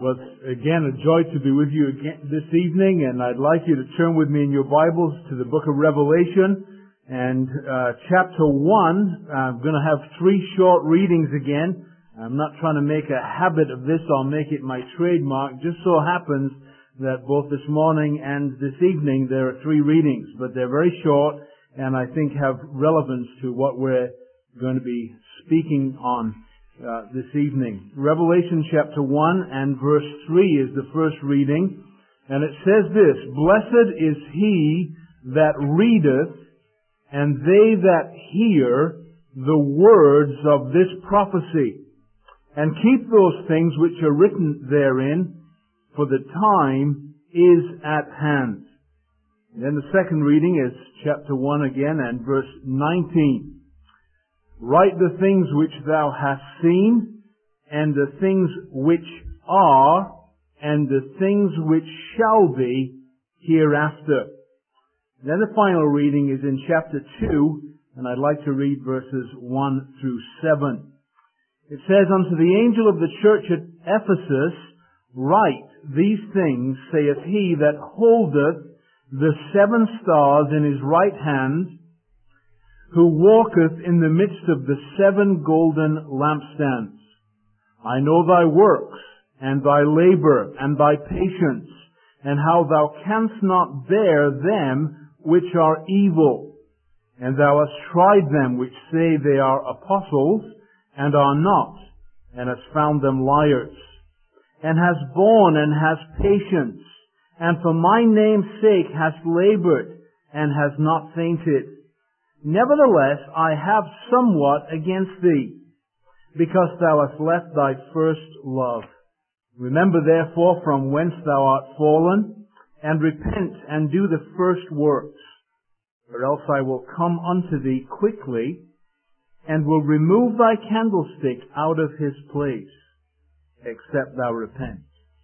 Well, it's again a joy to be with you again this evening, and I'd like you to turn with me in your Bibles to the book of Revelation and chapter 1. I'm going to have 3 short readings again. I'm not trying to make a habit of this or make it my trademark. Just so happens that both this morning and this evening there are 3 readings, but they're very short and I think have relevance to what we're going to be speaking on this evening. Revelation chapter 1 and verse 3 is the first reading, and it says this: "Blessed is he that readeth, and they that hear the words of this prophecy, and keep those things which are written therein, for the time is at hand." And then the second reading is chapter 1 again and verse 19. "Write the things which thou hast seen, and the things which are, and the things which shall be hereafter." And then the final reading is in chapter 2, and I'd like to read verses 1 through 7. It says, "Unto the angel of the church at Ephesus write, These things saith he that holdeth the 7 stars in his right hand, who walketh in the midst of the 7 golden lampstands. I know thy works, and thy labor, and thy patience, and how thou canst not bear them which are evil. And thou hast tried them which say they are apostles, and are not, and hast found them liars. And hast borne, and hast patience, and for my name's sake hast labored, and hast not fainted. Nevertheless, I have somewhat against thee, because thou hast left thy first love. Remember therefore from whence thou art fallen, and repent and do the first works. Or else I will come unto thee quickly, and will remove thy candlestick out of his place, except thou repent.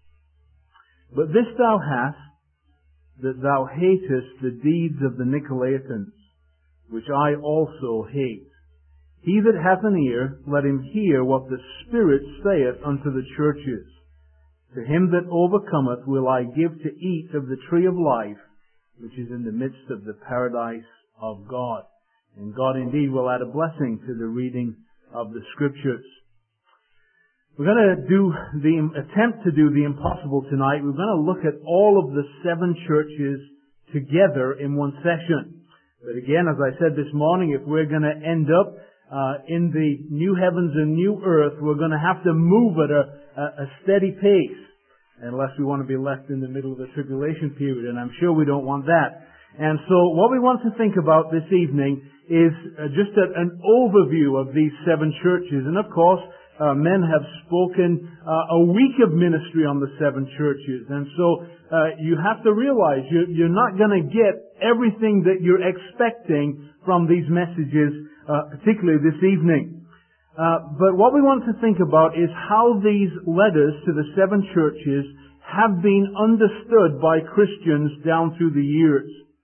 But this thou hast, that thou hatest the deeds of the Nicolaitans, which I also hate. He that hath an ear, let him hear what the Spirit saith unto the churches. To him that overcometh will I give to eat of the tree of life, which is in the midst of the paradise of God." And God indeed will add a blessing to the reading of the Scriptures. We're going to attempt to do the impossible tonight. We're going to look at all of the 7 churches together in one session. But again, as I said this morning, if we're going to end up in the new heavens and new earth, we're going to have to move at a steady pace, unless we want to be left in the middle of the tribulation period, and I'm sure we don't want that. And so what we want to think about this evening is just an overview of these 7 churches. And of course, men have spoken a week of ministry on the 7 churches. And so you have to realize you're not going to get everything that you're expecting from these messages, particularly this evening. But what we want to think about is how these letters to the 7 churches have been understood by Christians down through the years.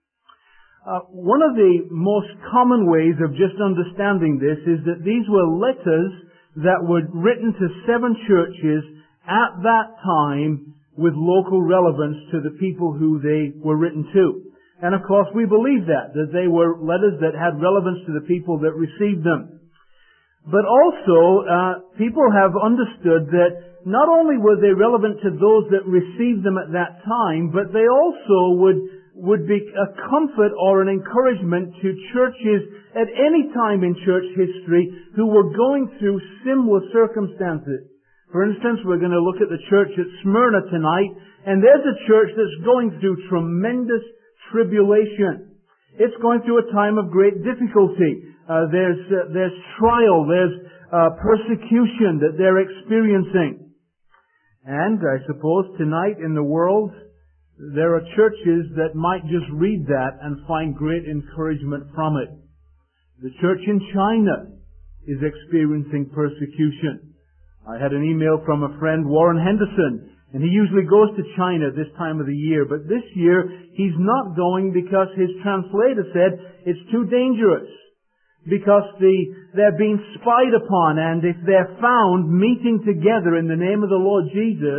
One of the most common ways of just understanding this is that these were letters that were written to 7 churches at that time with local relevance to the people who they were written to. And of course we believe that they were letters that had relevance to the people that received them. But also, people have understood that not only were they relevant to those that received them at that time, but they also would be a comfort or an encouragement to churches at any time in church history who were going through similar circumstances. For instance, we're going to look at the church at Smyrna tonight, and there's a church that's going through tremendous tribulation. It's going through a time of great difficulty. There's trial, there's persecution that they're experiencing. And I suppose tonight in the world, there are churches that might just read that and find great encouragement from it. The church in China is experiencing persecution. I had an email from a friend, Warren Henderson, and he usually goes to China this time of the year. But this year, he's not going because his translator said it's too dangerous. Because they're being spied upon, and if they're found meeting together in the name of the Lord Jesus,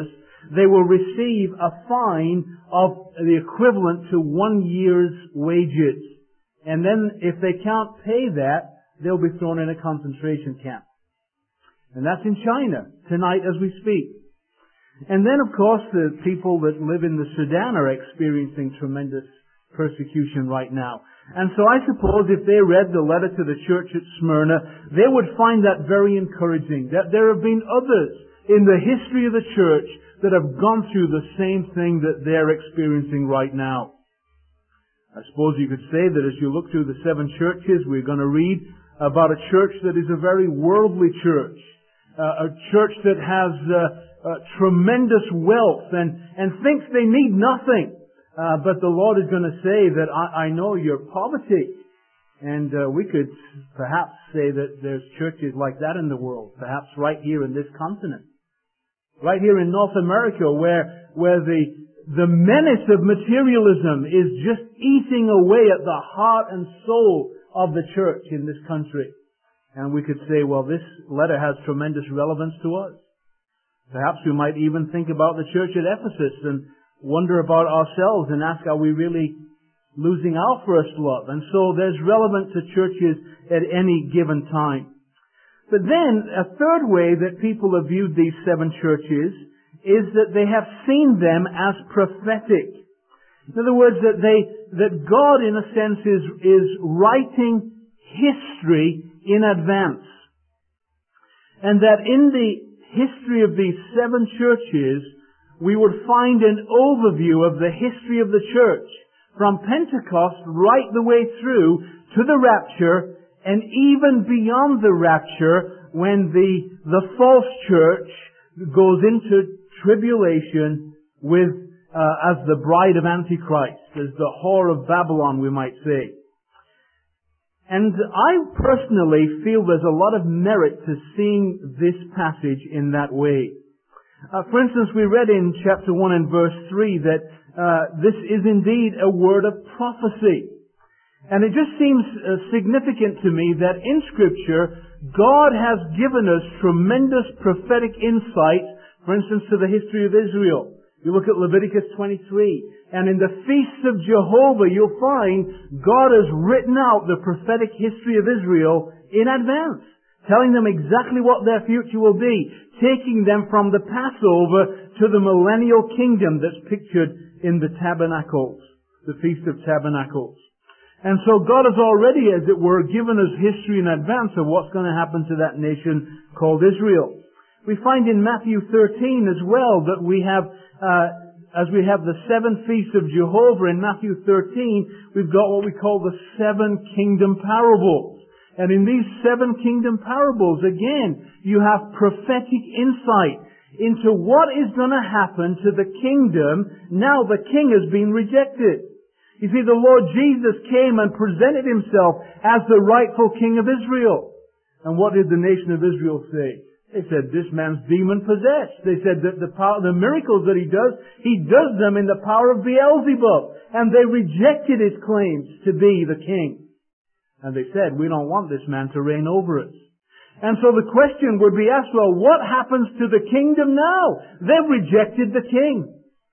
they will receive a fine of the equivalent to 1 year's wages. And then if they can't pay that, they'll be thrown in a concentration camp. And that's in China tonight as we speak. And then, of course, the people that live in the Sudan are experiencing tremendous persecution right now. And so I suppose if they read the letter to the church at Smyrna, they would find that very encouraging, that there have been others in the history of the church that have gone through the same thing that they're experiencing right now. I suppose you could say that as you look through the 7 churches, we're going to read about a church that is a very worldly church, a church that has tremendous wealth and thinks they need nothing. But the Lord is going to say that I know your poverty. And we could perhaps say that there's churches like that in the world, perhaps right here in this continent. Right here in North America where the menace of materialism is just eating away at the heart and soul of the church in this country. And we could say, well, this letter has tremendous relevance to us. Perhaps we might even think about the church at Ephesus and wonder about ourselves and ask, are we really losing our first love? And so there's relevance to churches at any given time. But then, a third way that people have viewed these 7 churches is that they have seen them as prophetic. In other words, that God, in a sense, is writing history in advance. And that in the history of these 7 churches, we would find an overview of the history of the church from Pentecost right the way through to the rapture and even beyond the rapture when the false church goes into tribulation with as the bride of Antichrist, as the whore of Babylon, we might say. And I personally feel there's a lot of merit to seeing this passage in that way. For instance, we read in chapter 1 and verse 3 that this is indeed a word of prophecy. And it just seems significant to me that in Scripture, God has given us tremendous prophetic insight, for instance, to the history of Israel. You look at Leviticus 23, and in the feasts of Jehovah, you'll find God has written out the prophetic history of Israel in advance, telling them exactly what their future will be, taking them from the Passover to the millennial kingdom that's pictured in the tabernacles, the Feast of Tabernacles. And so God has already, as it were, given us history in advance of what's going to happen to that nation called Israel. We find in Matthew 13 as well that we have, as we have the 7 feasts of Jehovah in Matthew 13, we've got what we call the 7 kingdom parables. And in these 7 kingdom parables, again, you have prophetic insight into what is going to happen to the kingdom now the king has been rejected. You see, the Lord Jesus came and presented Himself as the rightful king of Israel. And what did the nation of Israel say? They said, this man's demon-possessed. They said that the miracles that he does them in the power of Beelzebub. And they rejected his claims to be the king. And they said, we don't want this man to reign over us. And so the question would be asked, well, what happens to the kingdom now? They've rejected the king.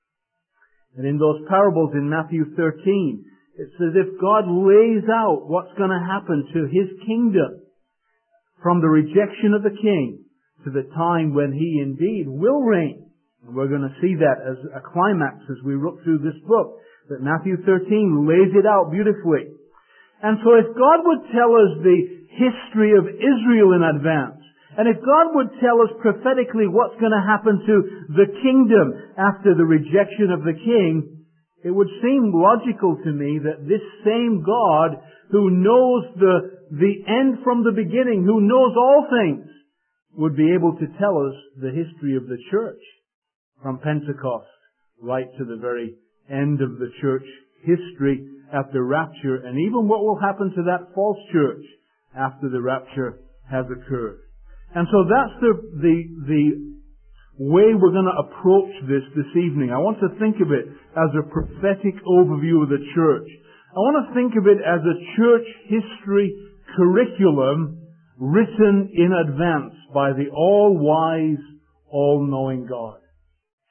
And in those parables in Matthew 13, it's as if God lays out what's going to happen to His kingdom from the rejection of the king to the time when He indeed will reign. And we're going to see that as a climax as we look through this book, that Matthew 13 lays it out beautifully. And so if God would tell us the history of Israel in advance, and if God would tell us prophetically what's going to happen to the kingdom after the rejection of the king, it would seem logical to me that this same God who knows the end from the beginning, who knows all things, would be able to tell us the history of the church from Pentecost right to the very end of the church history at the rapture, and even what will happen to that false church after the rapture has occurred. And so that's the way we're going to approach this evening. I want to think of it as a prophetic overview of the church. I want to think of it as a church history curriculum written in advance by the all-wise, all-knowing God.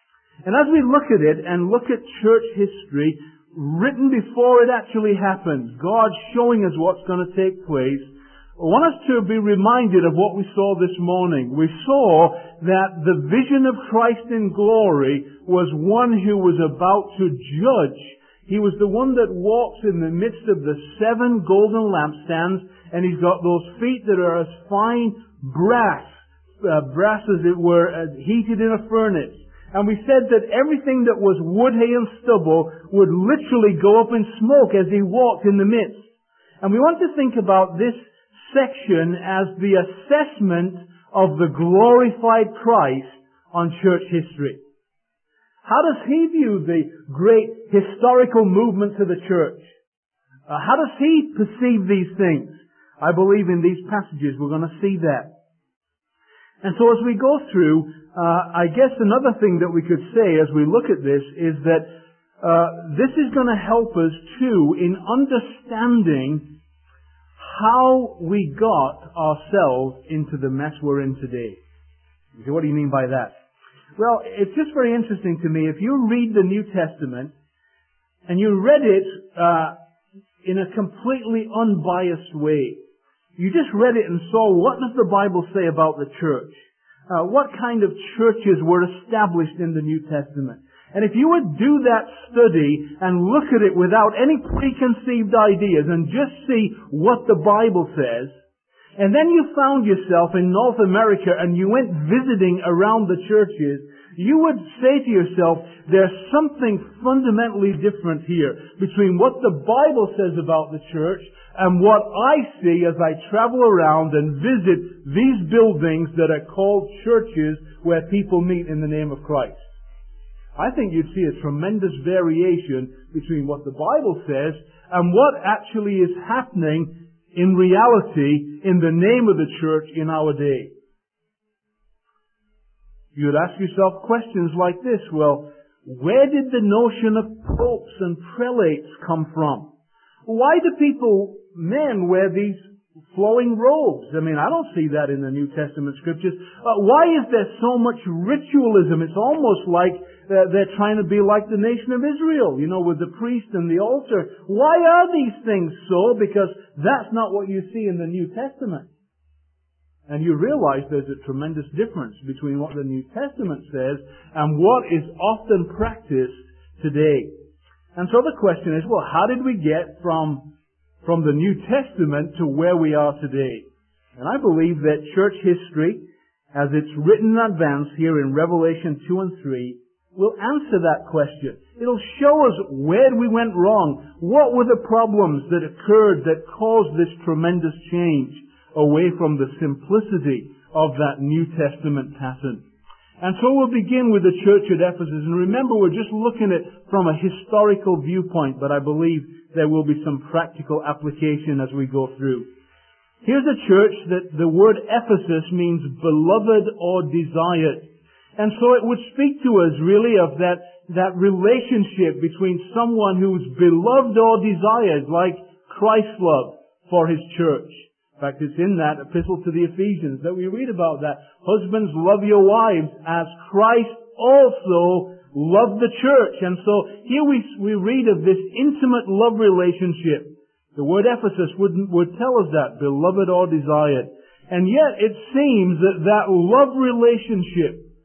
And as we look at it and look at church history, written before it actually happened, God showing us what's going to take place, I want us to be reminded of what we saw this morning. We saw that the vision of Christ in glory was one who was about to judge. He was the one that walks in the midst of the 7 golden lampstands, and He's got those feet that are as fine brass as it were, heated in a furnace. And we said that everything that was wood, hay, and stubble would literally go up in smoke as He walked in the midst. And we want to think about this section as the assessment of the glorified Christ on church history. How does He view the great historical movements of the church? How does He perceive these things? I believe in these passages we're going to see that. And so as we go through, I guess another thing that we could say as we look at this is that this is going to help us too in understanding how we got ourselves into the mess we're in today. You say, what do you mean by that? Well, it's just very interesting to me. If you read the New Testament and you read it in a completely unbiased way, you just read it and saw what does the Bible say about the church? What kind of churches were established in the New Testament? And if you would do that study and look at it without any preconceived ideas and just see what the Bible says, and then you found yourself in North America and you went visiting around the churches, you would say to yourself, there's something fundamentally different here between what the Bible says about the church and what I see as I travel around and visit these buildings that are called churches where people meet in the name of Christ. I think you'd see a tremendous variation between what the Bible says and what actually is happening in reality in the name of the church in our day. You'd ask yourself questions like this. Well, where did the notion of popes and prelates come from? Why do men wear these flowing robes? I mean, I don't see that in the New Testament scriptures. Why is there so much ritualism? It's almost like they're trying to be like the nation of Israel, with the priest and the altar. Why are these things so? Because that's not what you see in the New Testament. And you realize there's a tremendous difference between what the New Testament says and what is often practiced today. And so the question is, well, how did we get from the New Testament to where we are today? And I believe that church history, as it's written in advance here in Revelation 2 and 3, will answer that question. It'll show us where we went wrong. What were the problems that occurred that caused this tremendous change away from the simplicity of that New Testament pattern? And so we'll begin with the church at Ephesus. And remember, we're just looking at it from a historical viewpoint, but I believe there will be some practical application as we go through. Here's a church that the word Ephesus means beloved or desired. And so it would speak to us really of that relationship between someone who's beloved or desired, like Christ's love for His church. In fact, it's in that epistle to the Ephesians that we read about that. Husbands, love your wives as Christ also loved the church. And so here we read of this intimate love relationship. The word Ephesus would tell us that, beloved or desired. And yet it seems that love relationship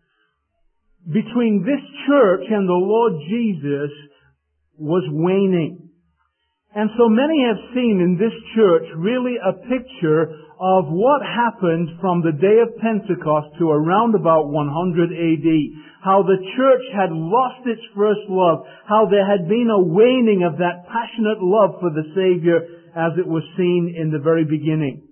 between this church and the Lord Jesus was waning. And so many have seen in this church really a picture of what happened from the day of Pentecost to around about 100 AD. How the church had lost its first love. How there had been a waning of that passionate love for the Savior as it was seen in the very beginning.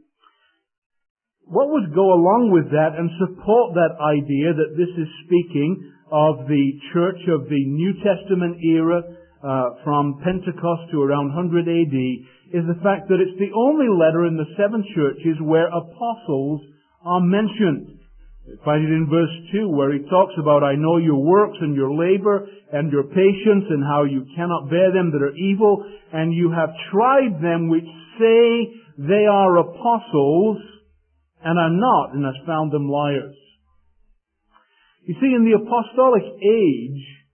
What would go along with that and support that idea that this is speaking of the church of the New Testament era from Pentecost to around 100 AD is the fact that it's the only letter in the 7 churches where apostles are mentioned. You find it in verse 2 where he talks about, I know your works and your labor and your patience and how you cannot bear them that are evil, and you have tried them which say they are apostles and are not, and has found them liars. You see, in the apostolic age,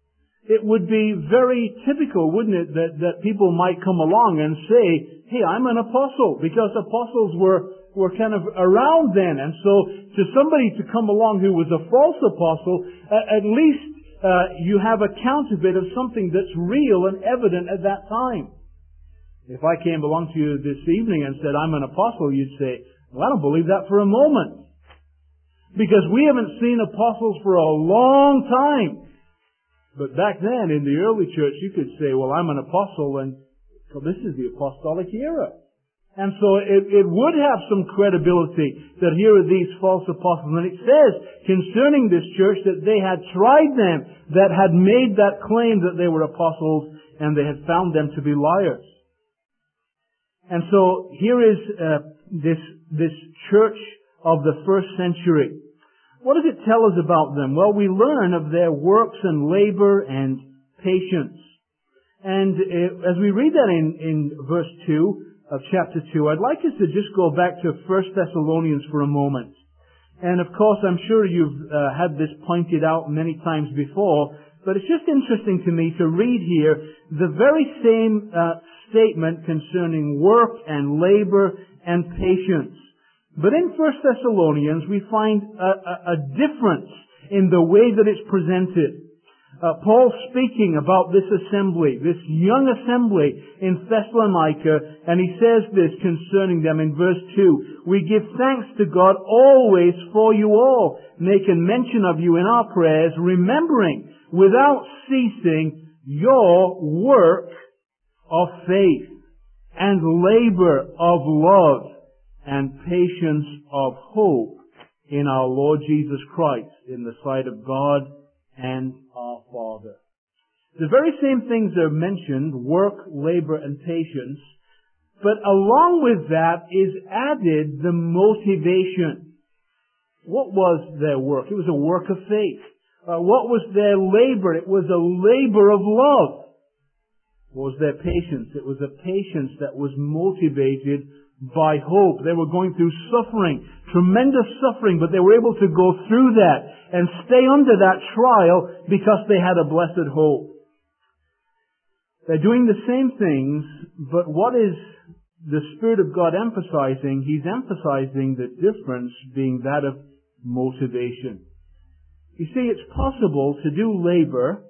it would be very typical, wouldn't it, that people might come along and say, hey, I'm an apostle, because apostles were kind of around then. And so to somebody to come along who was a false apostle, at least you have a counterfeit of something that's real and evident at that time. If I came along to you this evening and said, I'm an apostle, you'd say, well, I don't believe that for a moment. Because we haven't seen apostles for a long time. But back then, in the early church, you could say, well, I'm an apostle, and so this is the apostolic era. And so it would have some credibility that here are these false apostles. And it says concerning this church that they had tried them, that had made that claim that they were apostles, and they had found them to be liars. And so here is this church of the first century. What does it tell us about them? Well, we learn of their works and labor and patience. And as we read that in verse 2 of chapter 2, I'd like us to just go back to 1 Thessalonians for a moment. And of course, I'm sure you've had this pointed out many times before, but it's just interesting to me to read here the very same statement concerning work and labor and patience. But in 1 Thessalonians, we find a difference in the way that it's presented. Paul's speaking about this assembly, this young assembly in Thessalonica, and he says this concerning them in verse 2. We give thanks to God always for you all, making mention of you in our prayers, remembering without ceasing your work of faith and labor of love and patience of hope in our Lord Jesus Christ in the sight of God and our Father. The very same things are mentioned, work, labor, and patience, but along with that is added the motivation. What was their work? It was a work of faith. What was their labor? It was a labor of love. What was their patience? It was a patience that was motivated by hope. They were going through suffering, tremendous suffering, but they were able to go through that and stay under that trial because they had a blessed hope. They're doing the same things, but what is the Spirit of God emphasizing? He's emphasizing the difference being that of motivation. You see, it's possible to do labor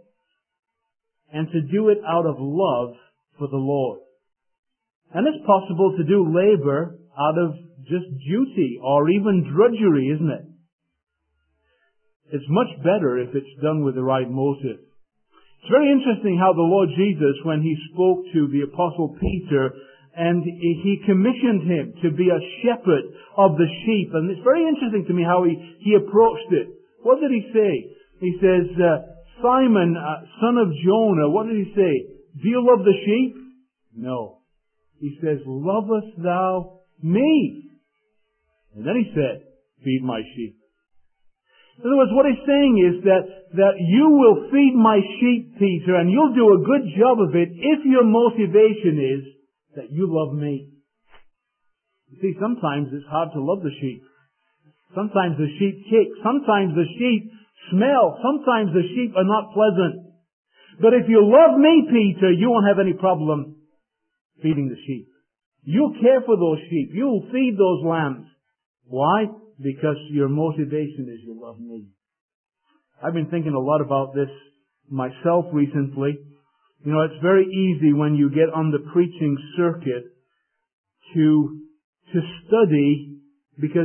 and to do it out of love for the Lord. And it's possible to do labor out of just duty or even drudgery, isn't it? It's much better if it's done with the right motive. It's very interesting how the Lord Jesus, when He spoke to the Apostle Peter, and He commissioned him to be a shepherd of the sheep. And it's very interesting to me how he approached it. What did He say? He says, Simon, son of Jonah, what did He say? Do you love the sheep? No. He says, lovest thou me? And then He said, feed my sheep. In other words, what He's saying is that you will feed my sheep, Peter, and you'll do a good job of it if your motivation is that you love me. You see, sometimes it's hard to love the sheep. Sometimes the sheep kick. Sometimes the sheep smell. Sometimes the sheep are not pleasant. But if you love me, Peter, you won't have any problem feeding the sheep. You'll care for those sheep. You'll feed those lambs. Why? Because your motivation is you love me. I've been thinking a lot about this myself recently. You know, it's very easy when you get on the preaching circuit to study because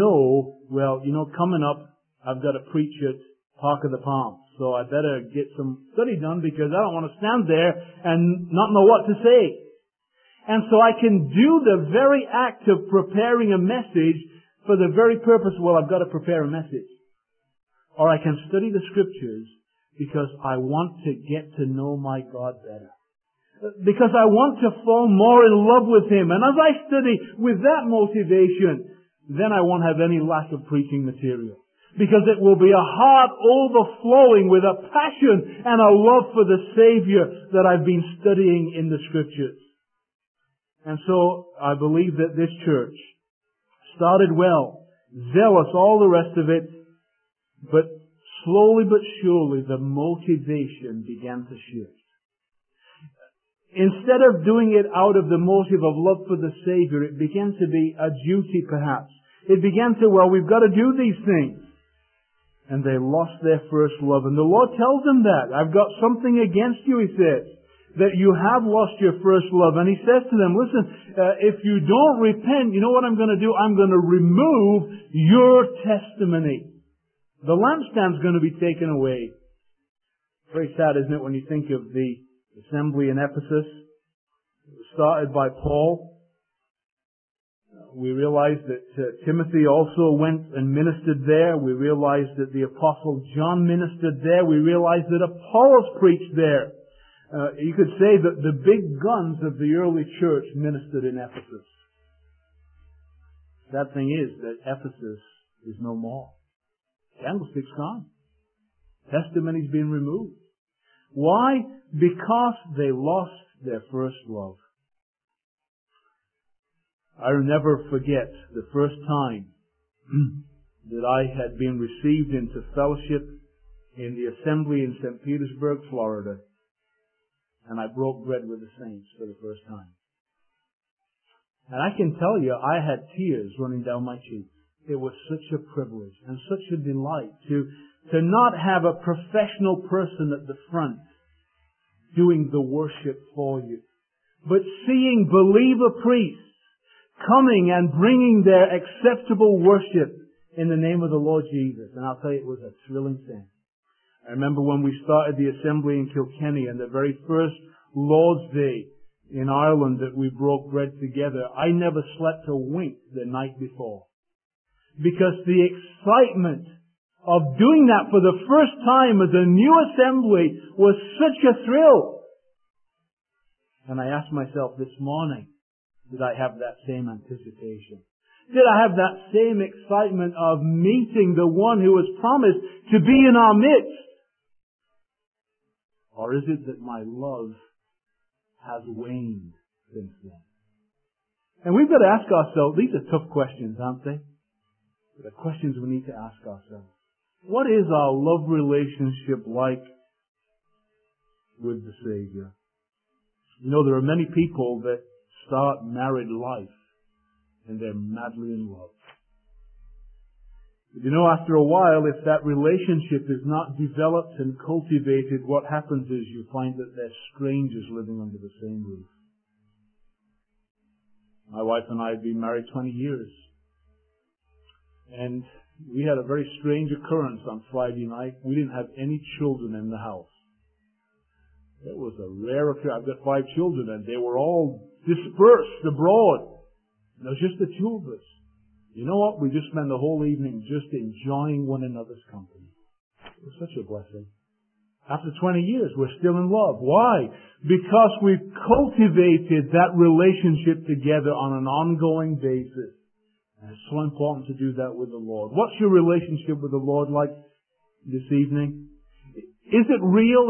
coming up, I've got to preach at Park of the Palms. So I better get some study done because I don't want to stand there and not know what to say. And so I can do the very act of preparing a message for the very purpose, I've got to prepare a message. Or I can study the Scriptures because I want to get to know my God better. Because I want to fall more in love with Him. And as I study with that motivation, then I won't have any lack of preaching material. Because it will be a heart overflowing with a passion and a love for the Savior that I've been studying in the Scriptures. And so I believe that this church started well, zealous, all the rest of it, but slowly but surely the motivation began to shift. Instead of doing it out of the motive of love for the Savior, it began to be a duty perhaps. It began to, well, we've got to do these things. And they lost their first love. And the Lord tells them that. I've got something against you, He says, that you have lost your first love. And He says to them, listen, if you don't repent, you know what I'm going to do? I'm going to remove your testimony. The lampstand's going to be taken away. Very sad, isn't it, when you think of the assembly in Ephesus? It was started by Paul. We realize that Timothy also went and ministered there. We realize that the Apostle John ministered there. We realize that Apollos preached there. You could say that the big guns of the early church ministered in Ephesus. Sad thing is that Ephesus is no more. Candlestick's gone. Testimony's been removed. Why? Because they lost their first love. I'll never forget the first time that I had been received into fellowship in the assembly in St. Petersburg, Florida, and I broke bread with the saints for the first time. And I can tell you, I had tears running down my cheeks. It was such a privilege and such a delight to not have a professional person at the front doing the worship for you, but seeing believer priests coming and bringing their acceptable worship in the name of the Lord Jesus. And I'll tell you, it was a thrilling thing. I remember when we started the assembly in Kilkenny, and the very first Lord's Day in Ireland that we broke bread together, I never slept a wink the night before. Because the excitement of doing that for the first time as a new assembly was such a thrill. And I asked myself this morning, did I have that same anticipation? Did I have that same excitement of meeting the one who was promised to be in our midst? Or is it that my love has waned since then? And we've got to ask ourselves, these are tough questions, aren't they? The questions we need to ask ourselves. What is our love relationship like with the Savior? You know, there are many people that start married life and they're madly in love. But you know, after a while, if that relationship is not developed and cultivated, what happens is you find that they're strangers living under the same roof. My wife and I have been married 20 years. And we had a very strange occurrence on Friday night. We didn't have any children in the house. It was a rare occurrence. I've got 5 children and they were all dispersed abroad. There was just the 2 of us. You know what? We just spent the whole evening just enjoying one another's company. It was such a blessing. After 20 years, we're still in love. Why? Because we've cultivated that relationship together on an ongoing basis. And it's so important to do that with the Lord. What's your relationship with the Lord like this evening? Is it real?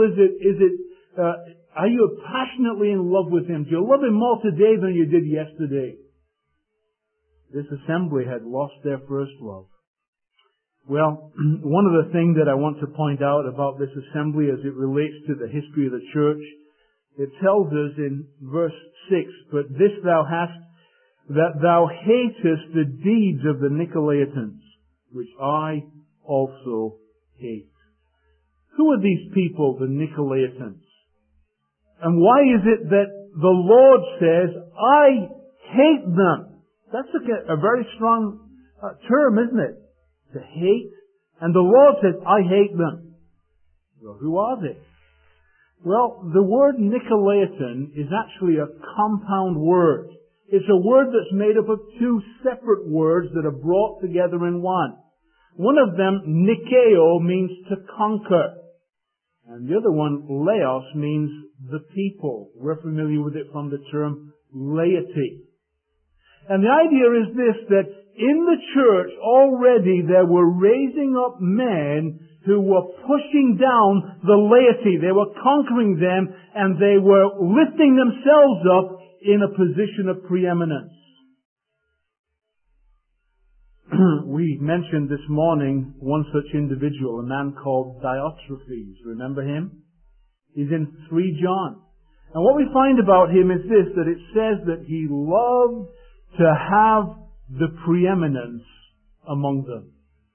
Are you passionately in love with Him? Do you love Him more today than you did yesterday? This assembly had lost their first love. Well, one of the things that I want to point out about this assembly as it relates to the history of the church, it tells us in verse 6, "But this thou hast, that thou hatest the deeds of the Nicolaitans, which I also hate." Who are these people, the Nicolaitans? And why is it that the Lord says, I hate them? That's a very strong term, isn't it? To hate. And the Lord says, I hate them. Well, who are they? Well, the word Nicolaitan is actually a compound word. It's a word that's made up of 2 separate words that are brought together in one. One of them, Nikeo, means to conquer. And the other one, Laos, means the people. We're familiar with it from the term laity. And the idea is this, that in the church already there were raising up men who were pushing down the laity. They were conquering them and they were lifting themselves up in a position of preeminence. We mentioned this morning one such individual, a man called Diotrephes. Remember him? He's in 3 John. And what we find about him is this, that it says that he loved to have the preeminence among them.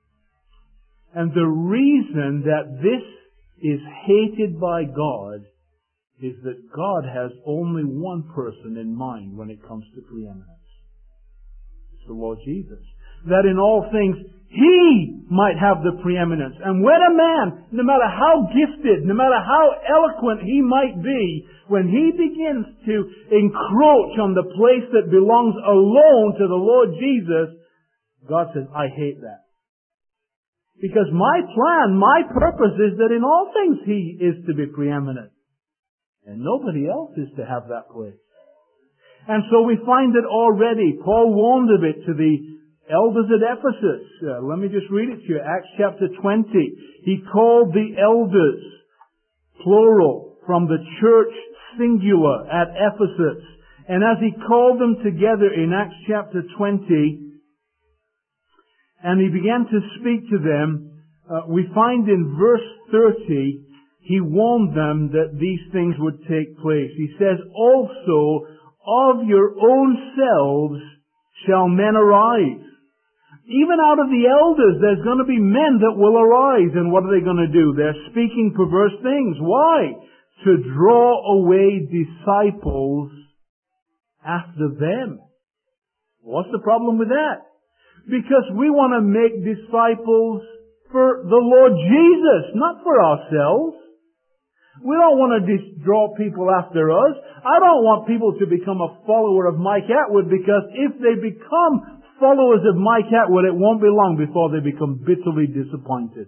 And the reason that this is hated by God is that God has only one person in mind when it comes to preeminence. It's the Lord Jesus. That in all things, He might have the preeminence. And when a man, no matter how gifted, no matter how eloquent he might be, when he begins to encroach on the place that belongs alone to the Lord Jesus, God says, I hate that. Because my plan, my purpose is that in all things He is to be preeminent. And nobody else is to have that place. And so we find that already, Paul warned of it to the elders at Ephesus. Let me just read it to you. Acts chapter 20. He called the elders, plural, from the church singular at Ephesus. And as he called them together in Acts chapter 20, and he began to speak to them, we find in verse 30, he warned them that these things would take place. He says, also, of your own selves shall men arise. Even out of the elders, there's going to be men that will arise. And what are they going to do? They're speaking perverse things. Why? To draw away disciples after them. What's the problem with that? Because we want to make disciples for the Lord Jesus, not for ourselves. We don't want to draw people after us. I don't want people to become a follower of Mike Atwood, because if they become followers of Mike Atwood, it won't be long before they become bitterly disappointed.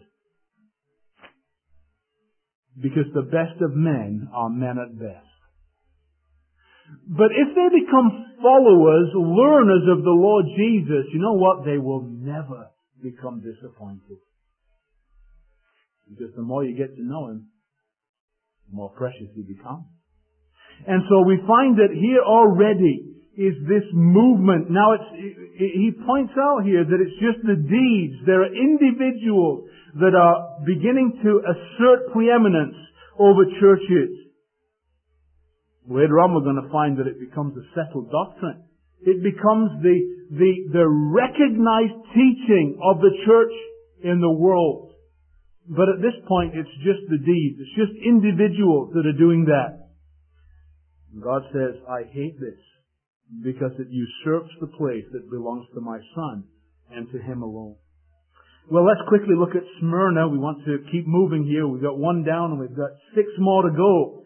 Because the best of men are men at best. But if they become followers, learners of the Lord Jesus, you know what? They will never become disappointed. Because the more you get to know Him, the more precious He becomes. And so we find that here already is this movement. Now he points out here that it's just the deeds. There are individuals that are beginning to assert preeminence over churches. Later on we're going to find that it becomes a settled doctrine. It becomes the recognized teaching of the church in the world. But at this point it's just the deeds. It's just individuals that are doing that. And God says, I hate this, because it usurps the place that belongs to my Son and to Him alone. Well, let's quickly look at Smyrna. We want to keep moving here. We've got 1 down and we've got 6 more to go.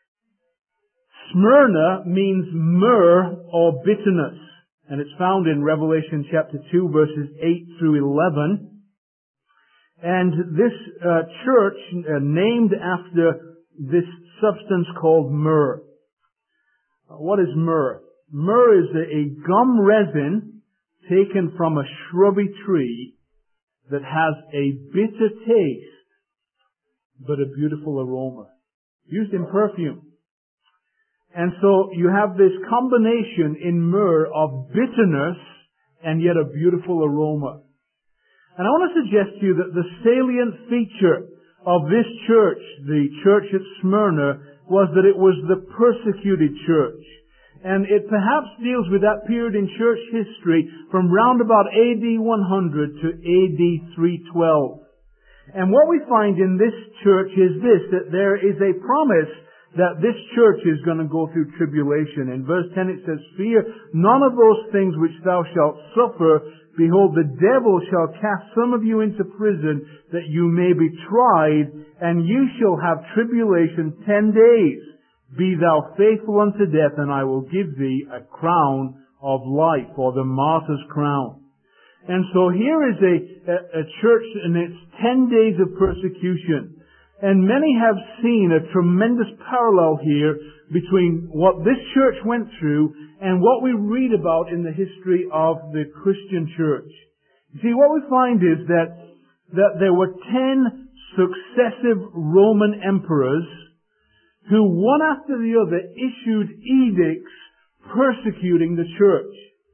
Smyrna means myrrh or bitterness, and it's found in Revelation chapter 2 verses 8 through 11. And this church named after this substance called myrrh. What is myrrh? Myrrh is a gum resin taken from a shrubby tree that has a bitter taste but a beautiful aroma. Used in perfume. And so you have this combination in myrrh of bitterness and yet a beautiful aroma. And I want to suggest to you that the salient feature of this church, the church at Smyrna, was that it was the persecuted church. And it perhaps deals with that period in church history from round about AD 100 to AD 312. And what we find in this church is this, that there is a promise that this church is going to go through tribulation. In verse 10 it says, fear none of those things which thou shalt suffer. Behold, the devil shall cast some of you into prison, that you may be tried, and you shall have tribulation 10 days. Be thou faithful unto death, and I will give thee a crown of life, or the martyr's crown. And so here is a church in its 10 days of persecution. And many have seen a tremendous parallel here between what this church went through and what we read about in the history of the Christian church. You see, what we find is that there were 10 successive Roman emperors who, one after the other, issued edicts persecuting the church.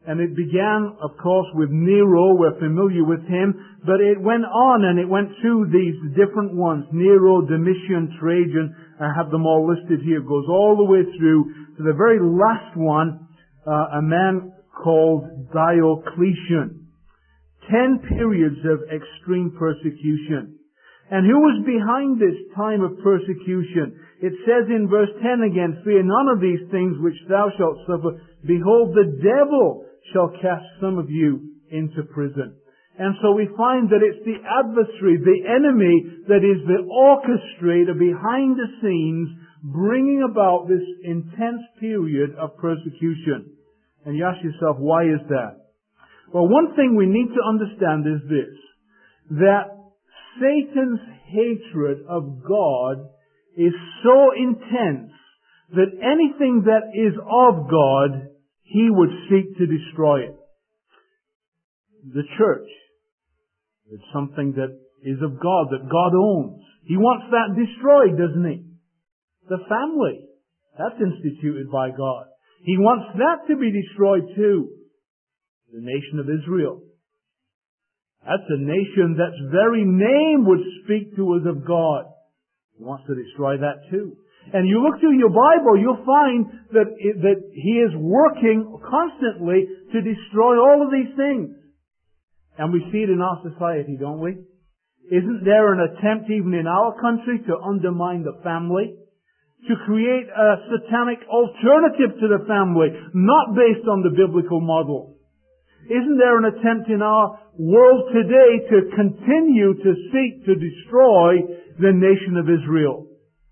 And it began, of course, with Nero. We're familiar with him. But it went on and it went through these different ones. Nero, Domitian, Trajan. I have them all listed here. It goes all the way through to the very last one, a man called Diocletian. 10 periods of extreme persecution. And who was behind this time of persecution? It says in verse 10 again, "Fear none of these things which thou shalt suffer. Behold, the devil shall cast some of you into prison." And so we find that it's the adversary, the enemy, that is the orchestrator behind the scenes, bringing about this intense period of persecution. And you ask yourself, why is that? Well, one thing we need to understand is this, that Satan's hatred of God is so intense that anything that is of God, he would seek to destroy it. The church is something that is of God, that God owns. He wants that destroyed, doesn't he? The family, that's instituted by God. He wants that to be destroyed too. The nation of Israel. That's a nation that's very name would speak to us of God. He wants to destroy that too. And you look through your Bible, you'll find that He is working constantly to destroy all of these things. And we see it in our society, don't we? Isn't there an attempt even in our country to undermine the family? To create a satanic alternative to the family, not based on the biblical model. Isn't there an attempt in our world today to continue to seek to destroy the nation of Israel?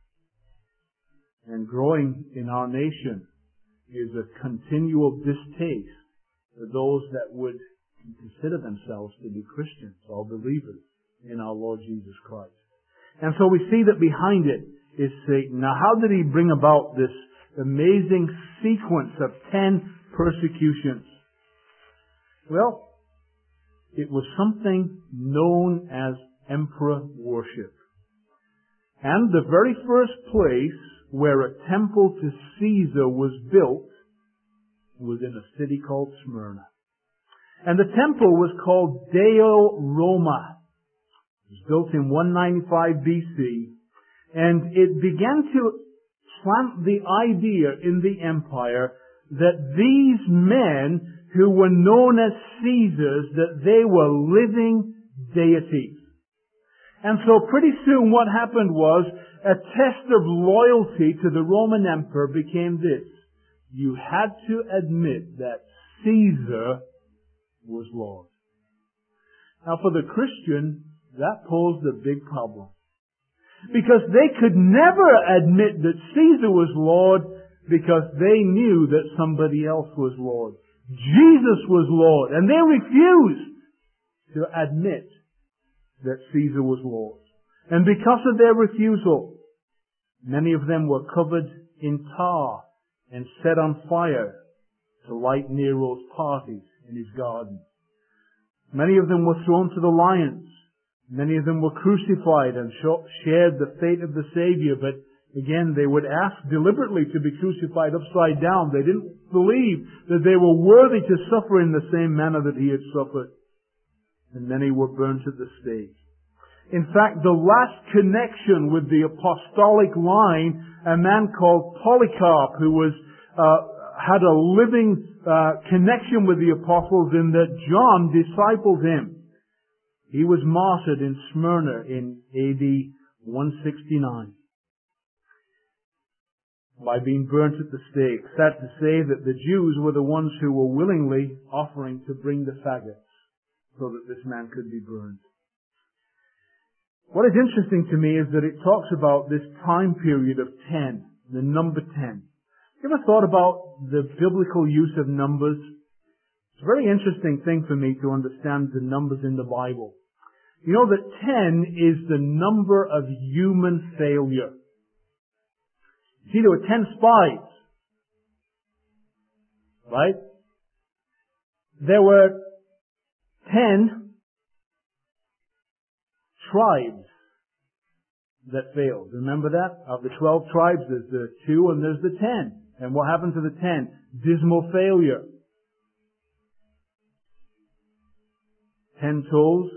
And growing in our nation is a continual distaste for those that would consider themselves to be Christians or believers in our Lord Jesus Christ. And so we see that behind it is Satan. Now, how did he bring about this amazing sequence of 10 persecutions? Well, it was something known as emperor worship. And the very first place where a temple to Caesar was built was in a city called Smyrna. And the temple was called Deo Roma. It was built in 195 BC. And it began to plant the idea in the empire that these men who were known as Caesars, that they were living deities. And so pretty soon what happened was a test of loyalty to the Roman emperor became this. You had to admit that Caesar was Lord. Now for the Christian, that posed a big problem. Because they could never admit that Caesar was Lord because they knew that somebody else was Lord. Jesus was Lord. And they refused to admit that Caesar was Lord. And because of their refusal, many of them were covered in tar and set on fire to light Nero's parties in his garden. Many of them were thrown to the lions. Many of them were crucified and shared the fate of the Savior, but again, they would ask deliberately to be crucified upside down. They didn't believe that they were worthy to suffer in the same manner that he had suffered. And many were burnt at the stake. In fact, the last connection with the apostolic line, a man called Polycarp, who had a living connection with the apostles in that John discipled him. He was martyred in Smyrna in AD 169 by being burnt at the stake. Sad to say that the Jews were the ones who were willingly offering to bring the faggots so that this man could be burned. What is interesting to me is that it talks about this time period of 10, the number 10. You ever thought about the biblical use of numbers? It's a very interesting thing for me to understand the numbers in the Bible. You know that 10 is the number of human failure. See, there were 10 spies, right? There were 10 tribes that failed. Remember that? Of the 12 tribes, there's the 2 and there's the 10. And what happened to the 10? Dismal failure. 10 toes,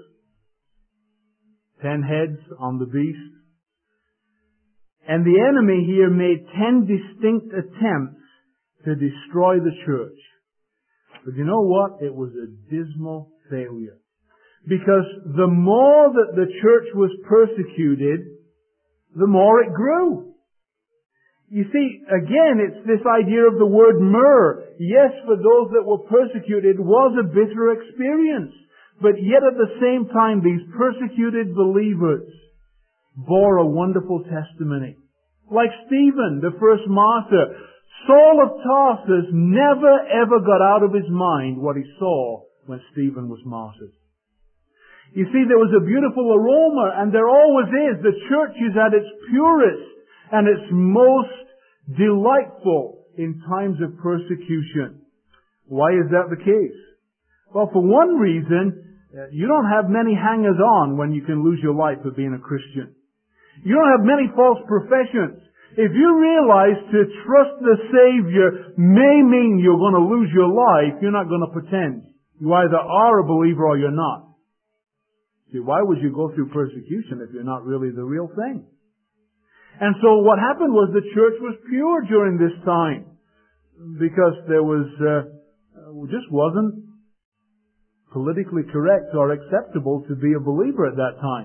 10 heads on the beast. And the enemy here made 10 distinct attempts to destroy the church. But you know what? It was a dismal failure. Because the more that the church was persecuted, the more it grew. You see, again, it's this idea of the word myrrh. Yes, for those that were persecuted, it was a bitter experience. But yet at the same time, these persecuted believers bore a wonderful testimony. Like Stephen, the first martyr. Saul of Tarsus never ever got out of his mind what he saw when Stephen was martyred. You see, there was a beautiful aroma, and there always is. The church is at its purest and its most delightful in times of persecution. Why is that the case? Well, for one reason, you don't have many hangers-on when you can lose your life for being a Christian. You don't have many false professions. If you realize to trust the Savior may mean you're going to lose your life, you're not going to pretend. You either are a believer or you're not. See, why would you go through persecution if you're not really the real thing? And so what happened was the church was pure during this time because there was just wasn't politically correct or acceptable to be a believer at that time.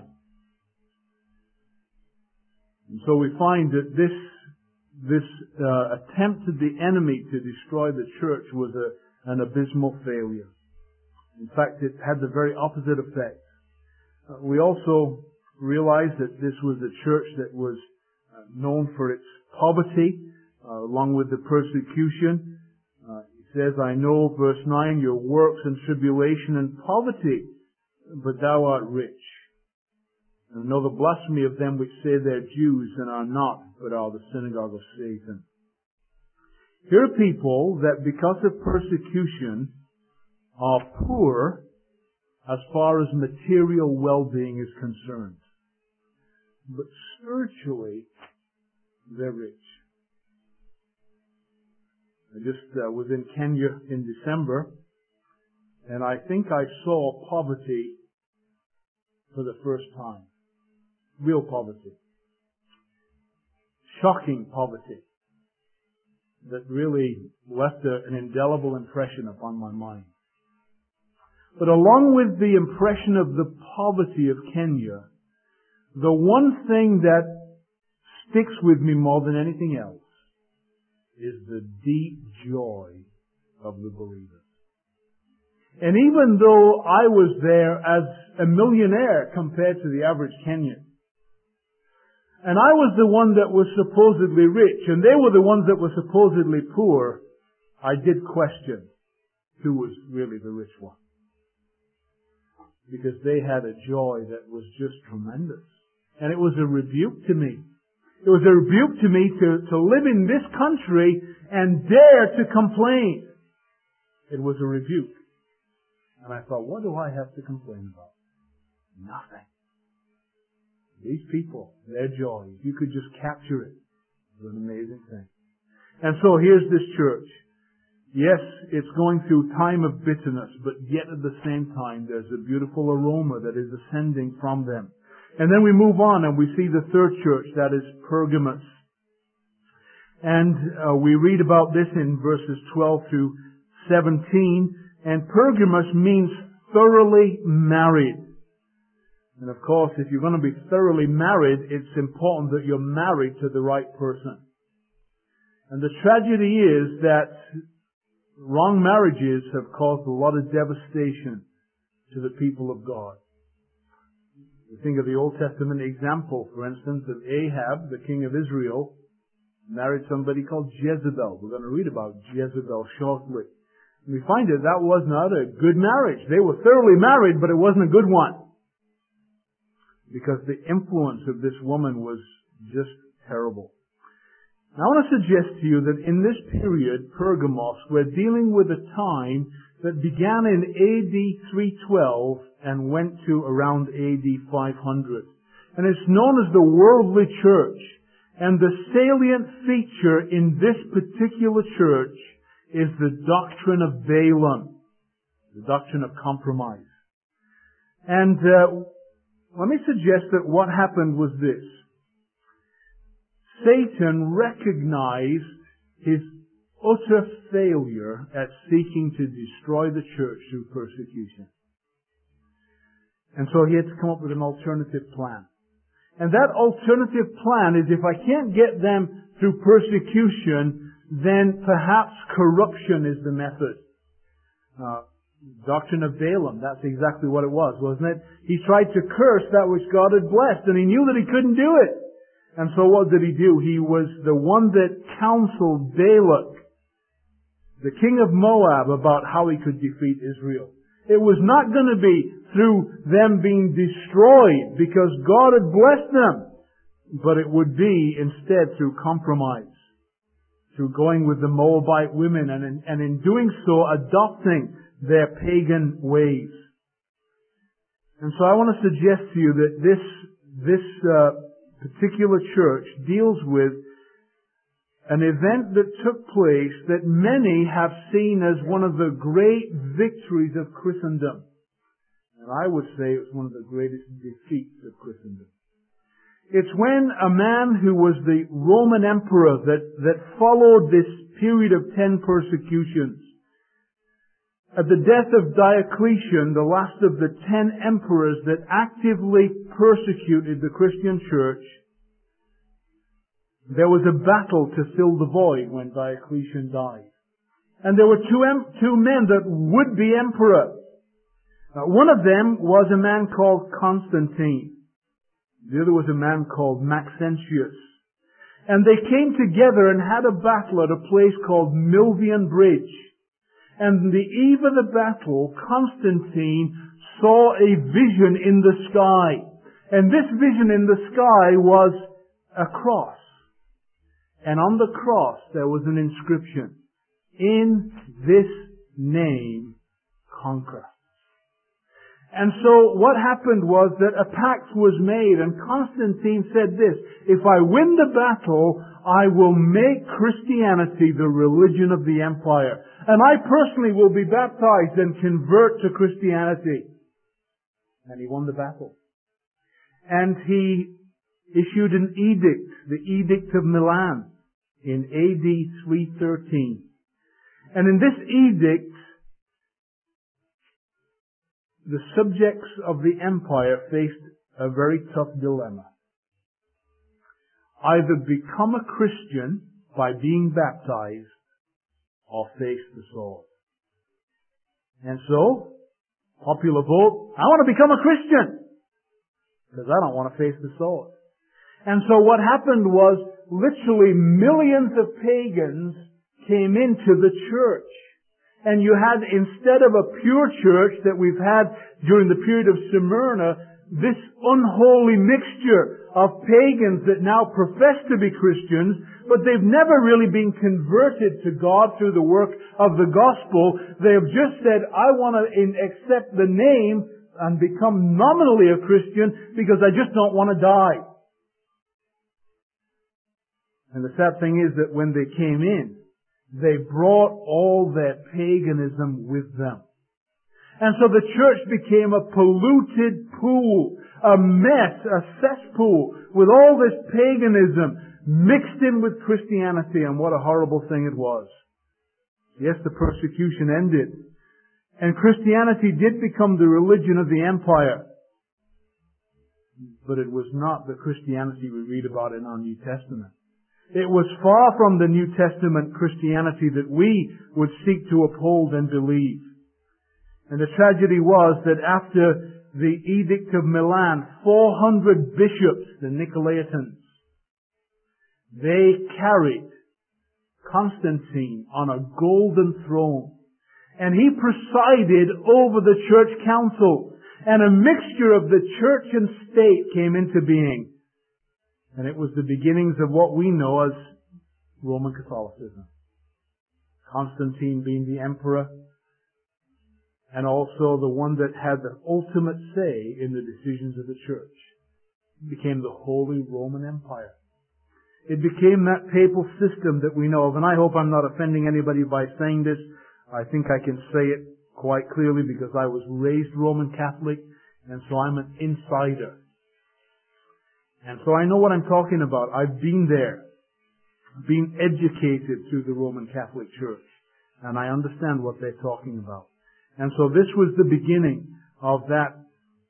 And so we find that this attempt of the enemy to destroy the church was an abysmal failure. In fact, it had the very opposite effect. We also realize that this was a church that was known for its poverty, along with the persecution. It says, I know, verse 9, your works and tribulation and poverty, but thou art rich. And know the blasphemy of them which say they're Jews and are not, but are the synagogue of Satan. Here are people that because of persecution are poor as far as material well-being is concerned. But spiritually, they're rich. I just was in Kenya in December, and I think I saw poverty for the first time. Real poverty. Shocking poverty that really left an indelible impression upon my mind. But along with the impression of the poverty of Kenya, the one thing that sticks with me more than anything else is the deep joy of the believers. And even though I was there as a millionaire compared to the average Kenyan, and I was the one that was supposedly rich, and they were the ones that were supposedly poor, I did question who was really the rich one. Because they had a joy that was just tremendous. And it was a rebuke to me. It was a rebuke to me to live in this country and dare to complain. It was a rebuke. And I thought, what do I have to complain about? Nothing. These people, their joy, if you could just capture it, it was an amazing thing. And so here's this church. Yes, it's going through time of bitterness, but yet at the same time there's a beautiful aroma that is ascending from them. And then we move on and we see the third church, that is Pergamos. And we read about this in verses 12 through 17. And Pergamos means thoroughly married. And of course, if you're going to be thoroughly married, it's important that you're married to the right person. And the tragedy is that wrong marriages have caused a lot of devastation to the people of God. You think of the Old Testament example, for instance, of Ahab, the king of Israel, married somebody called Jezebel. We're going to read about Jezebel shortly. And we find that was not a good marriage. They were thoroughly married, but it wasn't a good one. Because the influence of this woman was just terrible. Now, I want to suggest to you that in this period, Pergamos, we're dealing with a time that began in AD 312 and went to around AD 500. And it's known as the worldly church. And the salient feature in this particular church is the doctrine of Balaam, the doctrine of compromise. And let me suggest that what happened was this. Satan recognized his utter failure at seeking to destroy the church through persecution. And so he had to come up with an alternative plan. And that alternative plan is, if I can't get them through persecution, then perhaps corruption is the method. Doctrine of Balaam, that's exactly what it was, wasn't it? He tried to curse that which God had blessed, and he knew that he couldn't do it. And so what did he do? He was the one that counseled Balak, the king of Moab, about how he could defeat Israel. It was not going to be through them being destroyed because God had blessed them, but it would be instead through compromise, through going with the Moabite women and in doing so adopting their pagan ways. And so I want to suggest to you that this particular church deals with an event that took place that many have seen as one of the great victories of Christendom. And I would say it was one of the greatest defeats of Christendom. It's when a man who was the Roman emperor that followed this period of 10 persecutions. At the death of Diocletian, the last of the 10 emperors that actively persecuted the Christian church, there was a battle to fill the void when Diocletian died. And there were two men that would be emperor. One of them was a man called Constantine. The other was a man called Maxentius. And they came together and had a battle at a place called Milvian Bridge. And the eve of the battle, Constantine saw a vision in the sky. And this vision in the sky was a cross. And on the cross there was an inscription, "In this name conquer." And so what happened was that a pact was made, and Constantine said this: if I win the battle, I will make Christianity the religion of the empire. And I personally will be baptized and convert to Christianity. And he won the battle. And he issued an edict, the Edict of Milan, in AD 313. And in this edict, the subjects of the empire faced a very tough dilemma. Either become a Christian by being baptized, or face the sword. And so, popular vote, I want to become a Christian, because I don't want to face the sword. And so what happened was, literally millions of pagans came into the church. And you had, instead of a pure church that we've had during the period of Smyrna, this unholy mixture of pagans that now profess to be Christians, but they've never really been converted to God through the work of the gospel. They have just said, I want to accept the name and become nominally a Christian because I just don't want to die. And the sad thing is that when they came in, they brought all their paganism with them. And so the church became a polluted pool, a mess, a cesspool, with all this paganism mixed in with Christianity, and what a horrible thing it was. Yes, the persecution ended, and Christianity did become the religion of the empire. But it was not the Christianity we read about in our New Testament. It was far from the New Testament Christianity that we would seek to uphold and believe. And the tragedy was that after the Edict of Milan, 400 bishops, the Nicolaitans, they carried Constantine on a golden throne. And he presided over the church council. And a mixture of the church and state came into being. And it was the beginnings of what we know as Roman Catholicism. Constantine being the emperor, and also the one that had the ultimate say in the decisions of the church. It became the Holy Roman Empire. It became that papal system that we know of, and I hope I'm not offending anybody by saying this. I think I can say it quite clearly because I was raised Roman Catholic, And so I'm an insider. And so I know what I'm talking about. I've been there. Been educated through the Roman Catholic Church. And I understand what they're talking about. And so this was the beginning of that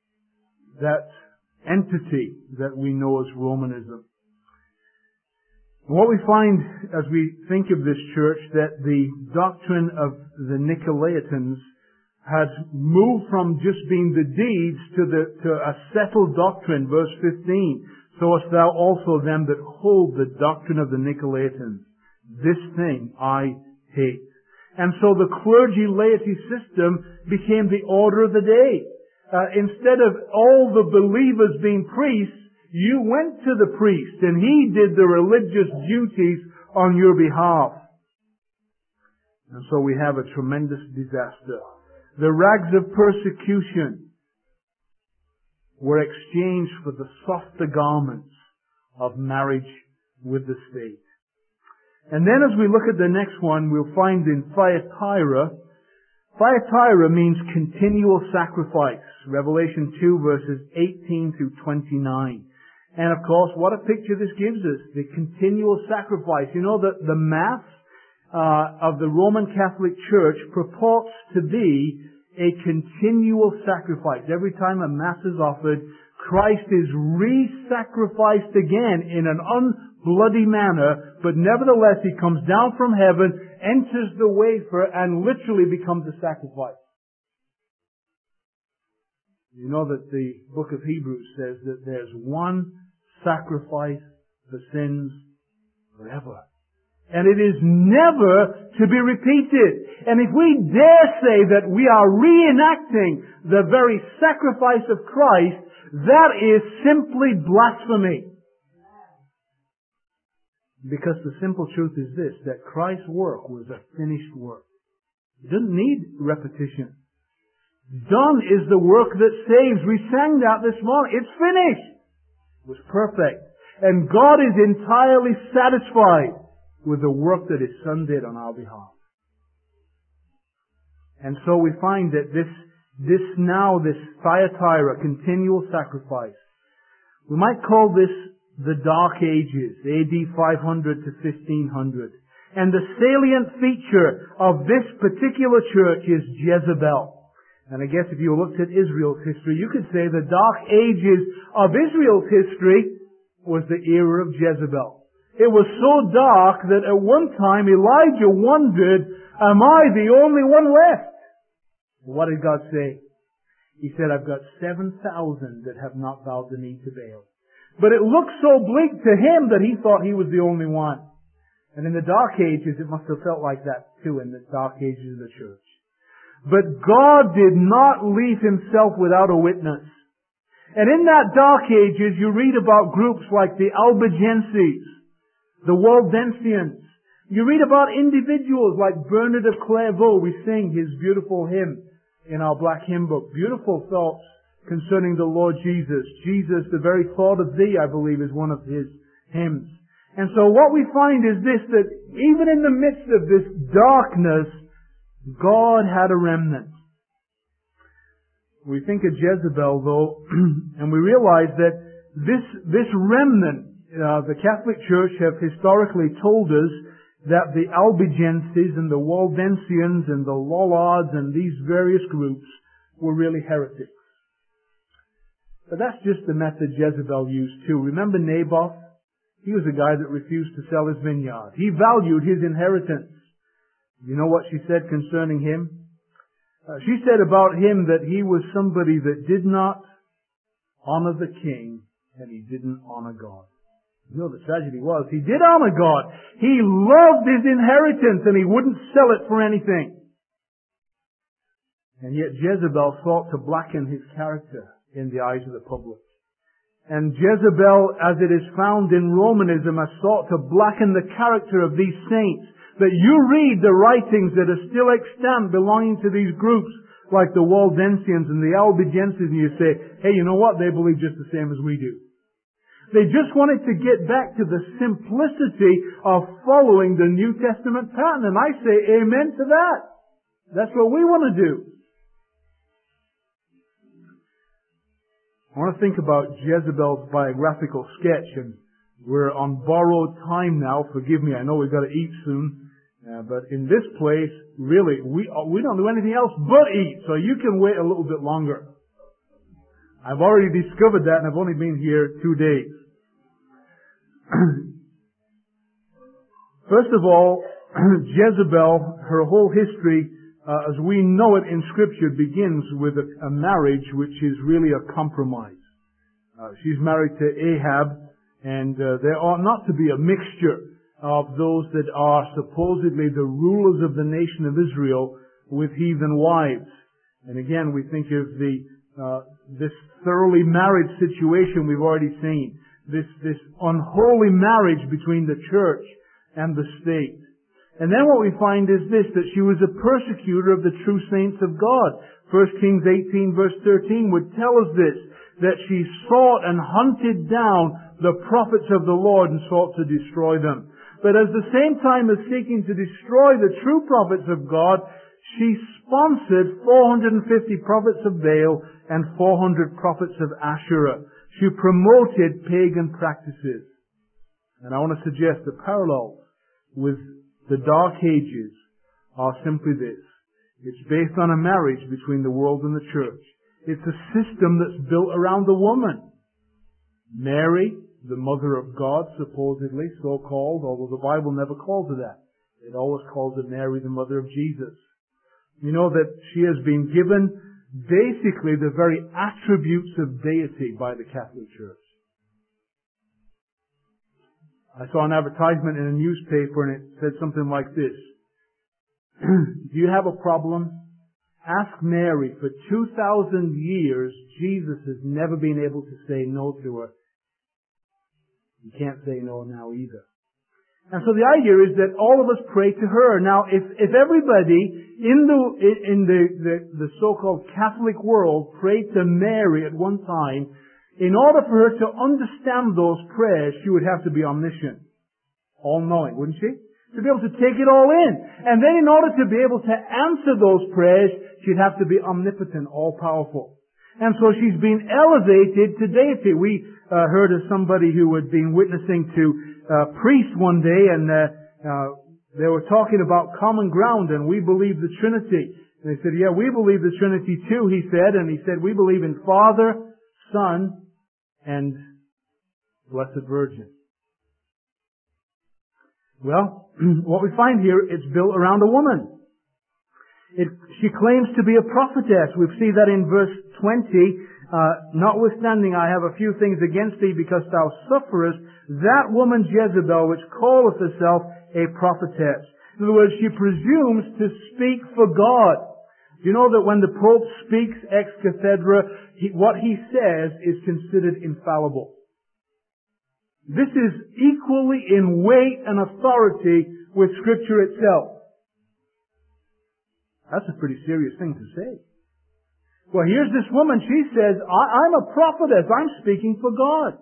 entity that we know as Romanism. What we find as we think of this church, that the doctrine of the Nicolaitans had moved from just being the deeds to a settled doctrine, verse 15. So hast thou also them that hold the doctrine of the Nicolaitans. This thing I hate. And so the clergy laity system became the order of the day. Instead of all the believers being priests, you went to the priest and he did the religious duties on your behalf. And so we have a tremendous disaster. The rags of persecution were exchanged for the softer garments of marriage with the state. And then as we look at the next one, we'll find in Thyatira means continual sacrifice. Revelation 2 verses 18 through 29. And of course, what a picture this gives us. The continual sacrifice. You know that the Mass of the Roman Catholic Church purports to be a continual sacrifice. Every time a Mass is offered, Christ is re-sacrificed again in an unbloody manner, but nevertheless He comes down from heaven, enters the wafer, and literally becomes a sacrifice. You know that the book of Hebrews says that there's one sacrifice for sins forever. And it is never to be repeated. And if we dare say that we are reenacting the very sacrifice of Christ, that is simply blasphemy. Because the simple truth is this, that Christ's work was a finished work. It doesn't need repetition. Done is the work that saves. We sang that this morning. It's finished. It was perfect. And God is entirely satisfied with the work that His Son did on our behalf. And so we find that this Thyatira, continual sacrifice, we might call this the Dark Ages, AD 500 to 1500. And the salient feature of this particular church is Jezebel. And I guess if you looked at Israel's history, you could say the Dark Ages of Israel's history was the era of Jezebel. It was so dark that at one time Elijah wondered, am I the only one left? What did God say? He said, I've got 7,000 that have not bowed the knee to Baal. But it looked so bleak to him that he thought he was the only one. And in the Dark Ages, it must have felt like that too, in the Dark Ages of the church. But God did not leave Himself without a witness. And in that Dark Ages, you read about groups like the Albigenses, the Waldensians. You read about individuals like Bernard of Clairvaux. We sing his beautiful hymn in our black hymn book. Beautiful thoughts concerning the Lord Jesus. Jesus, the very thought of Thee, I believe, is one of his hymns. And so what we find is this, that even in the midst of this darkness, God had a remnant. We think of Jezebel, though, and we realize that this remnant, the Catholic Church have historically told us that the Albigenses and the Waldensians and the Lollards and these various groups were really heretics. But that's just the method Jezebel used too. Remember Naboth? He was a guy that refused to sell his vineyard. He valued his inheritance. You know what she said concerning him? She said about him that he was somebody that did not honor the king and he didn't honor God. You know, the tragedy was, he did honor God. He loved his inheritance and he wouldn't sell it for anything. And yet Jezebel sought to blacken his character in the eyes of the public. And Jezebel, as it is found in Romanism, has sought to blacken the character of these saints. That you read the writings that are still extant belonging to these groups, like the Waldensians and the Albigenses, and you say, hey, you know what? They believe just the same as we do. They just wanted to get back to the simplicity of following the New Testament pattern. And I say amen to that. That's what we want to do. I want to think about Jezebel's biographical sketch, and we're on borrowed time now. Forgive me, I know we've got to eat soon. But in this place, really, we don't do anything else but eat, so you can wait a little bit longer. I've already discovered that, and I've only been here 2 days. First of all, Jezebel, her whole history, as we know it in Scripture, begins with a marriage which is really a compromise. She's married to Ahab, and there ought not to be a mixture of those that are supposedly the rulers of the nation of Israel with heathen wives. And again, we think of this thoroughly married situation we've already seen. This unholy marriage between the church and the state. And then what we find is this, that she was a persecutor of the true saints of God. 1 Kings 18 verse 13 would tell us this, that she sought and hunted down the prophets of the Lord and sought to destroy them. But at the same time as seeking to destroy the true prophets of God, she sponsored 450 prophets of Baal and 400 prophets of Asherah. She promoted pagan practices. And I want to suggest the parallels with the Dark Ages are simply this. It's based on a marriage between the world and the church. It's a system that's built around the woman. Mary, the mother of God, supposedly, so-called, although the Bible never calls her that. It always calls her Mary, the mother of Jesus. You know that she has been given basically the very attributes of deity by the Catholic Church. I saw an advertisement in a newspaper and it said something like this. Do you have a problem? Ask Mary. For 2,000 years, Jesus has never been able to say no to her. You can't say no now either. And so the idea is that all of us pray to her. Now, if everybody in the so-called Catholic world prayed to Mary at one time, in order for her to understand those prayers, she would have to be omniscient, all-knowing, wouldn't she? To be able to take it all in. And then in order to be able to answer those prayers, she'd have to be omnipotent, all-powerful. And so she's been elevated to deity. We heard of somebody who had been witnessing to a priest one day, and they were talking about common ground, and we believe the Trinity. And they said, yeah, we believe the Trinity too, he said. And he said, we believe in Father, Son, and Blessed Virgin. Well, what we find here, it's built around a woman. She claims to be a prophetess. We see that in verse 20. Notwithstanding, I have a few things against thee, because thou sufferest that woman Jezebel, which calleth herself a prophetess. In other words, she presumes to speak for God. You know that when the Pope speaks ex cathedra, what he says is considered infallible. This is equally in weight and authority with Scripture itself. That's a pretty serious thing to say. Well, here's this woman, she says, I'm a prophetess, I'm speaking for God.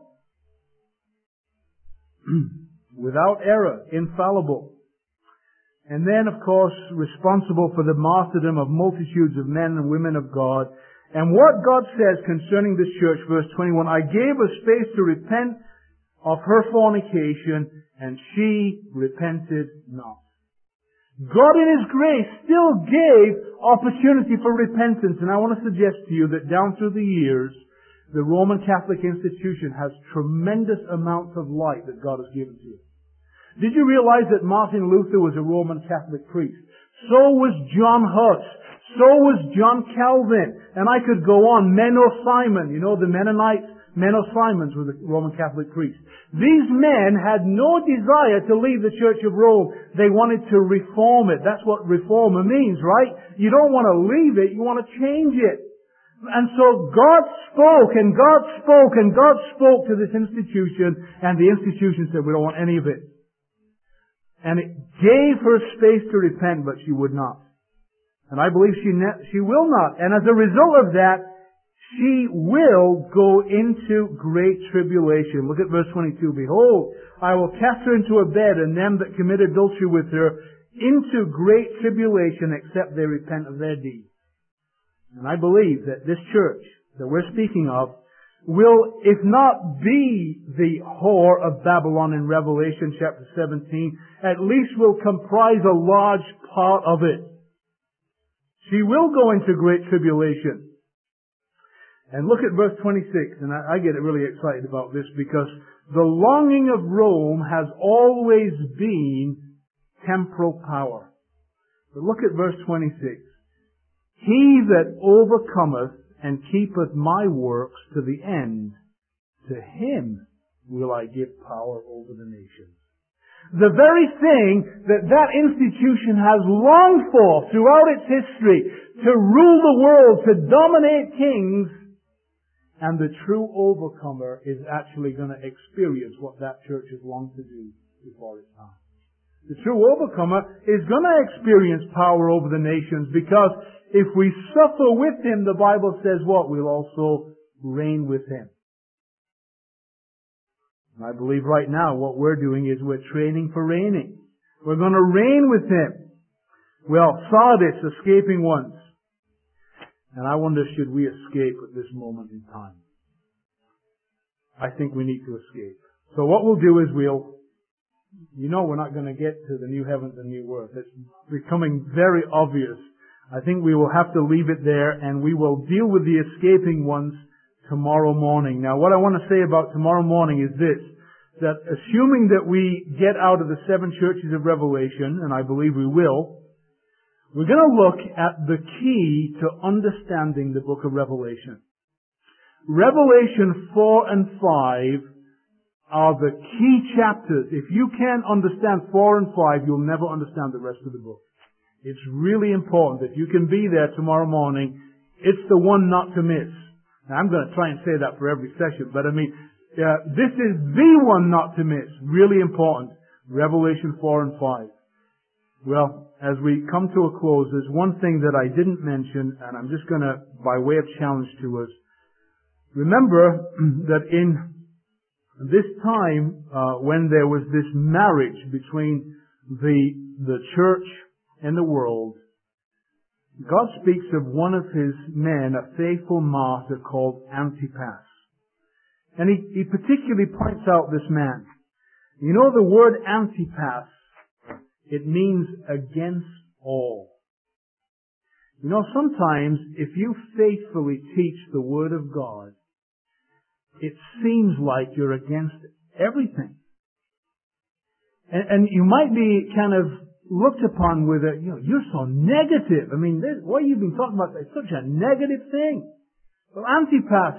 Without error, infallible. And then, of course, responsible for the martyrdom of multitudes of men and women of God. And what God says concerning this church, verse 21, I gave her space to repent of her fornication, and she repented not. God in His grace still gave opportunity for repentance. And I want to suggest to you that down through the years, the Roman Catholic institution has tremendous amounts of light that God has given to it. Did you realize that Martin Luther was a Roman Catholic priest? So was John Huss. So was John Calvin. And I could go on. Menno Simon, you know, the Mennonites, Menno Simons was a Roman Catholic priest. These men had no desire to leave the Church of Rome. They wanted to reform it. That's what reformer means, right? You don't want to leave it, you want to change it. And so God spoke, and God spoke, and God spoke to this institution, and the institution said, we don't want any of it. And it gave her space to repent, but she would not. And I believe she will not. And as a result of that, she will go into great tribulation. Look at verse 22. Behold, I will cast her into a bed, and them that commit adultery with her into great tribulation, except they repent of their deeds. And I believe that this church that we're speaking of will, if not be the whore of Babylon in Revelation chapter 17, at least will comprise a large part of it. She will go into great tribulation. And look at verse 26, and I get really excited about this because the longing of Rome has always been temporal power. But look at verse 26. He that overcometh and keepeth my works to the end, to him will I give power over the nations. The very thing that institution has longed for throughout its history, to rule the world, to dominate kings, and the true overcomer is actually going to experience what that church has longed to do before its time. The true overcomer is going to experience power over the nations because if we suffer with him, the Bible says what? We'll also reign with him. And I believe right now what we're doing is we're training for reigning. We're going to reign with him. Well, Sardis, escaping ones. And I wonder, should we escape at this moment in time? I think we need to escape. So what we'll do is we're not going to get to the new heavens and new earth. It's becoming very obvious. I think we will have to leave it there, and we will deal with the escaping ones tomorrow morning. Now, what I want to say about tomorrow morning is this, that assuming that we get out of the 7 churches of Revelation, and I believe we will, we're going to look at the key to understanding the book of Revelation. Revelation 4 and 5 are the key chapters. If you can't understand 4 and 5, you'll never understand the rest of the book. It's really important that you can be there tomorrow morning. It's the one not to miss. Now, I'm going to try and say that for every session, but this is the one not to miss. Really important. Revelation 4 and 5. Well, as we come to a close, there's one thing that I didn't mention, and I'm just going to, by way of challenge to us, remember that in this time, when there was this marriage between the church and the world, God speaks of one of his men, a faithful martyr called Antipas. And he particularly points out this man. You know the word Antipas, it means against all. You know, sometimes if you faithfully teach the Word of God, it seems like you're against everything. And you might be kind of looked upon with you're so negative. I mean, what you've been talking about is such a negative thing. Well, Antipas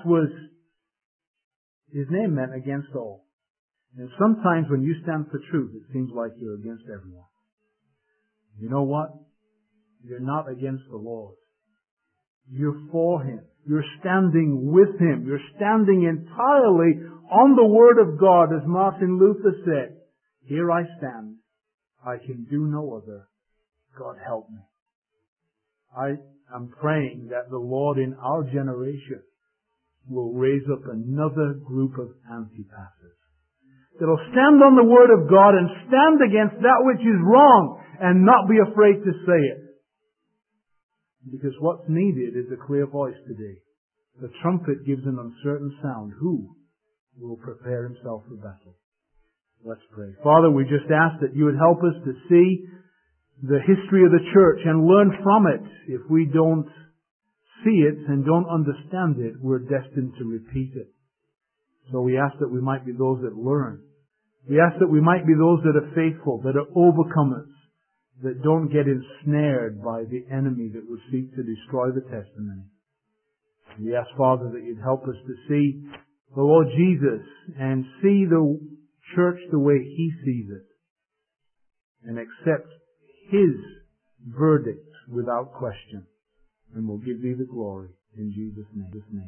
his name meant against all. And sometimes when you stand for truth, it seems like you're against everyone. You know what? You're not against the Lord. You're for him. You're standing with him. You're standing entirely on the Word of God, as Martin Luther said. Here I stand. I can do no other. God help me. I am praying that the Lord in our generation will raise up another group of Antipasses that'll stand on the Word of God and stand against that which is wrong and not be afraid to say it. Because what's needed is a clear voice today. The trumpet gives an uncertain sound. Who will prepare himself for battle? Let's pray. Father, we just ask that you would help us to see the history of the church and learn from it. If we don't see it and don't understand it, we're destined to repeat it. So we ask that we might be those that learn. We ask that we might be those that are faithful, that are overcomers, that don't get ensnared by the enemy that would seek to destroy the testimony. We ask, Father, that you'd help us to see the Lord Jesus and see the church the way he sees it and accept his verdict without question. And we'll give thee the glory in Jesus' name.